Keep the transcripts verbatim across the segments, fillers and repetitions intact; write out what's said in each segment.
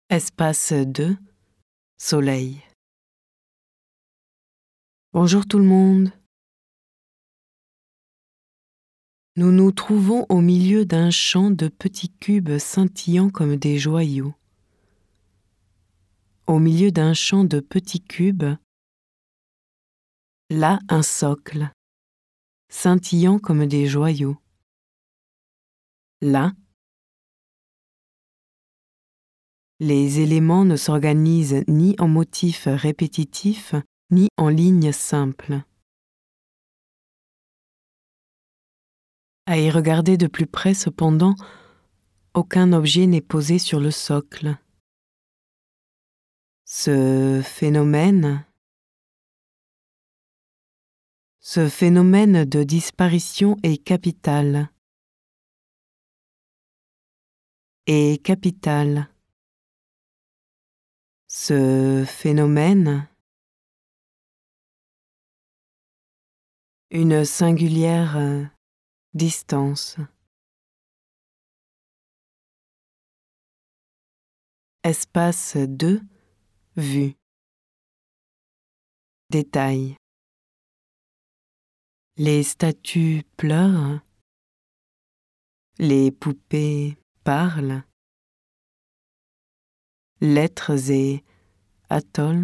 Espace deux, soleil. Bonjour tout le monde. Nous nous trouvons au milieu d'un champ de petits cubes scintillants comme des joyaux. Au milieu d'un champ de petits cubes, là un socle, scintillant comme des joyaux. Là, les éléments ne s'organisent ni en motifs répétitifs, ni en lignes simples. À y regarder de plus près, cependant, aucun objet n'est posé sur le socle. Ce phénomène, ce phénomène de disparition est capital. Est capital. Ce phénomène, une singulière euh, distance. Espace deux, vue. Détail. Les statues pleurent, les poupées parlent, lettres et atolls,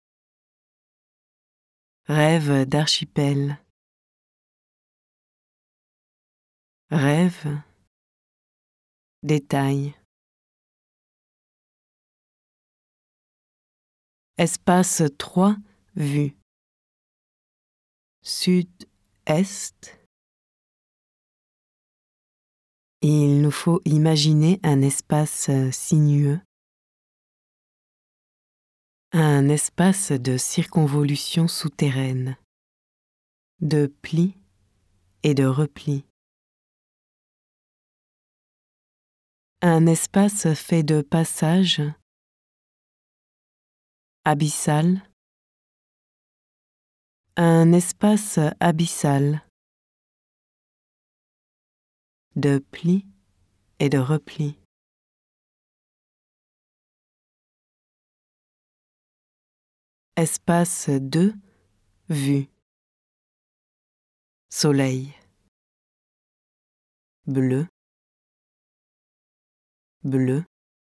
rêves d'archipel, rêves, détail. Espace trois, vue. Sud-est. Il nous faut imaginer un espace sinueux, un espace de circonvolution souterraine, de plis et de replis. Un espace fait de passages, abyssal, un espace abyssal, de plis et de replis. Espace deux, vue. Soleil. Bleu. Bleu.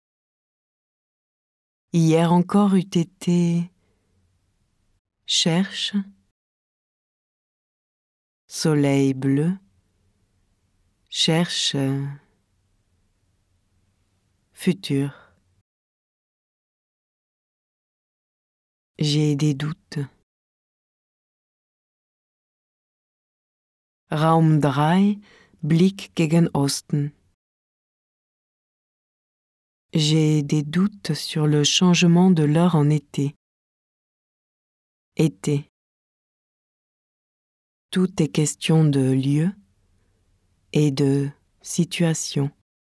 Hier encore eût été cherche. Soleil bleu. Cherche futur. J'ai des doutes. Raum drei, Blick gegen Osten. J'ai des doutes sur le changement de l'heure en été. Été. Tout est question de lieu et de situation.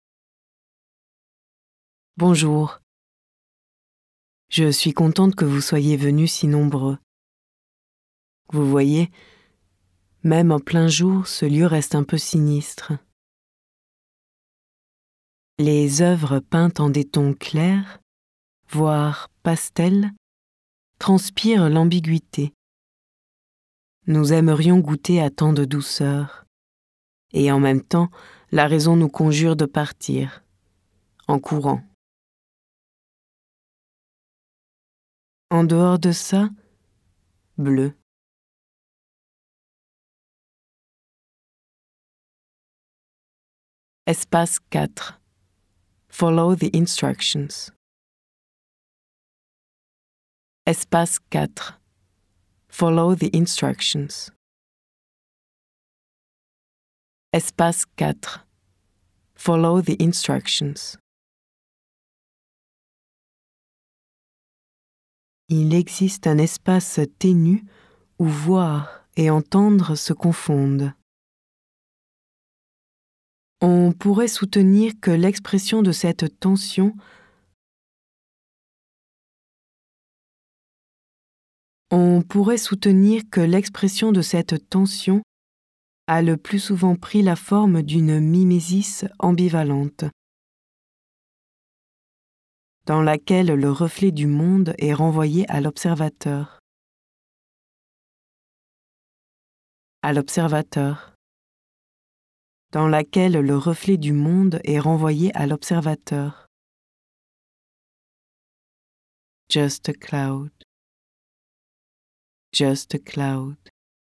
Bonjour. Je suis contente que vous soyez venus si nombreux. Vous voyez, même en plein jour, ce lieu reste un peu sinistre. Les œuvres peintes en des tons clairs, voire pastels, transpirent l'ambiguïté. Nous aimerions goûter à tant de douceur, et en même temps, la raison nous conjure de partir, en courant. En dehors de ça, bleu. Espace quatre. Follow the instructions. Espace quatre. Follow the instructions. Espace quatre. Follow the instructions. Il existe un espace ténu où voir et entendre se confondent. On pourrait soutenir que l'expression de cette tension On pourrait soutenir que l'expression de cette tension a le plus souvent pris la forme d'une mimésis ambivalente. dans laquelle le reflet du monde est renvoyé à l'observateur. À l'observateur. Dans laquelle le reflet du monde est renvoyé à l'observateur. Just a cloud. Just a cloud.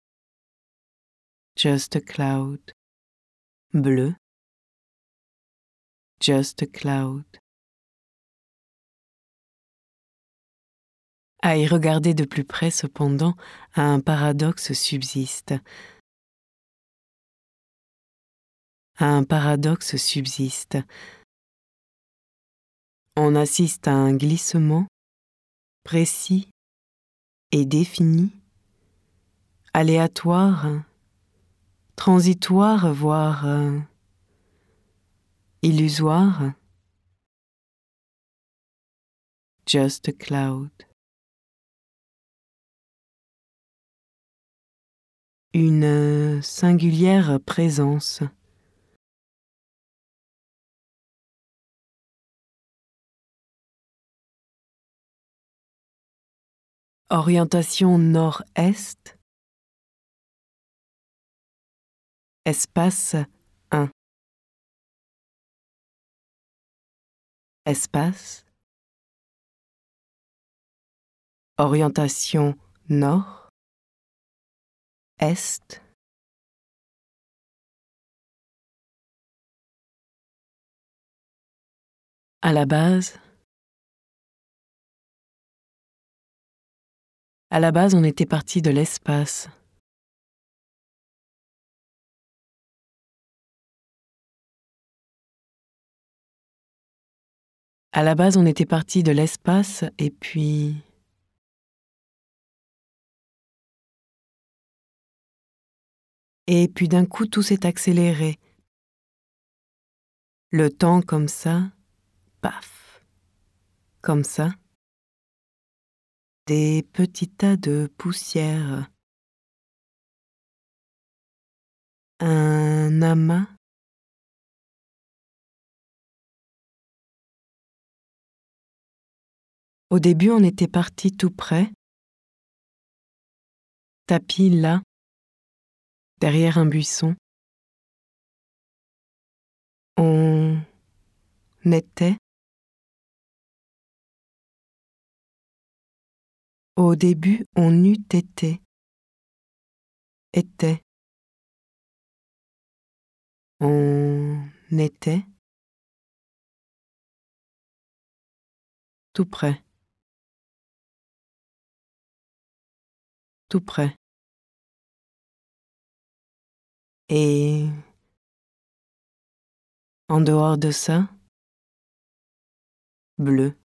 Just a cloud. Bleu. Just a cloud. À y regarder de plus près, cependant, un paradoxe subsiste. Un paradoxe subsiste. On assiste à un glissement précis et défini, aléatoire, transitoire, voire euh, illusoire. Just a cloud. Une singulière présence. Orientation nord-est. Espace un. Espace. Orientation nord. Est. À la base. À la base, on était parti de l'espace. À la base, on était parti de l'espace et puis... Et puis d'un coup, tout s'est accéléré. Le temps comme ça, paf, comme ça. Des petits tas de poussière. Un amas. Au début, on était parti tout près. Tapis là, derrière un buisson. On était. Au début, on eût été. Était. On était. Tout près. Tout près. Et en dehors de ça, bleu.